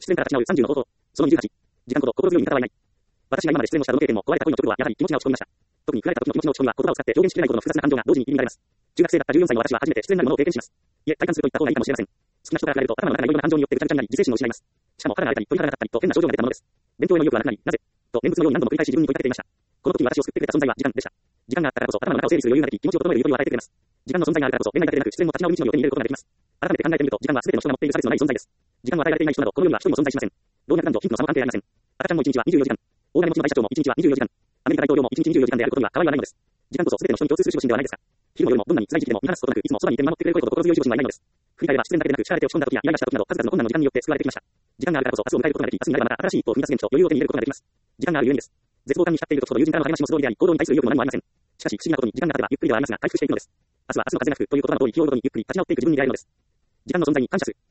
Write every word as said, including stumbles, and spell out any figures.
失恋から立ち直るさんじゅうの方法。そのにじゅうはち。時間ほど心強い味方はいない。私が今まで失恋をしたどの経験も壊れた恋の直後はやはり気持ちが落ち込みました。特に振られた時の気持ちの落ち込みは言葉を使って表現しきれないほどの複雑な感情が同時に入り乱れます。中学生だったじゅうよんさいの私は初めて失恋なるものを経験します。いえ、体感すると言った方がいいかもしれません。好きな人から離れると頭の中がいろいろな感情によってぐちゃぐちゃになり自制心を失います。しかも腹が荒れたり鳥肌が立ったりと変な症状が出たものです。勉強への意欲がなくなり、なぜと念仏のように何度も繰り返し自分に問いかけていました。この時に私を救ってくれた存在は時間でした。時間があったからこそ頭の中を整理する余裕ができ、気持ちを整えるゆとりを与えてくれます。時間の存在があるからこそ恋愛だけでなく失恋も立ち直る道の予定に入れることができます。改めて考えてみると時間は全ての人が持っている差別のない存在です。時間を与えられていない人などこの世には一人も存在しません。老若男女貧富の差も関係ありません。赤ちゃんもいちにちはにじゅうよじかん。大金持ちの大社長もいちにちはにじゅうよじかん。アメリカ大統領もいちにちにじゅうよじかんであることには変わりはないのです。時間こそ全ての人に共通する守護神ではないですか。昼も夜もどんなに辛い時期でも見放すことなくいつもそばにいて見守ってくれる声と心強い守護神はいないのです。振り返れば失恋だけでなく叱られて落ち込んだ時やイライラした時など数々の困難の時間によって救われてきました。時間があるからこそ明日を迎えることができ、明日になればまた新しい一歩を踏み出す元気と余裕を手に入れることができます。時間があるゆえにです。絶望感に浸っている時ほど友人からの励ましも素通りであり、行動に対する意欲も何もありません。しかし不思議なことに時間が経てばゆっくりではありますが回復していくのです。明日は明日の風が吹くという言葉の通り日を追うごとにゆっくり立ち直っていく自分に出会えるのです。時間の存在に感謝する。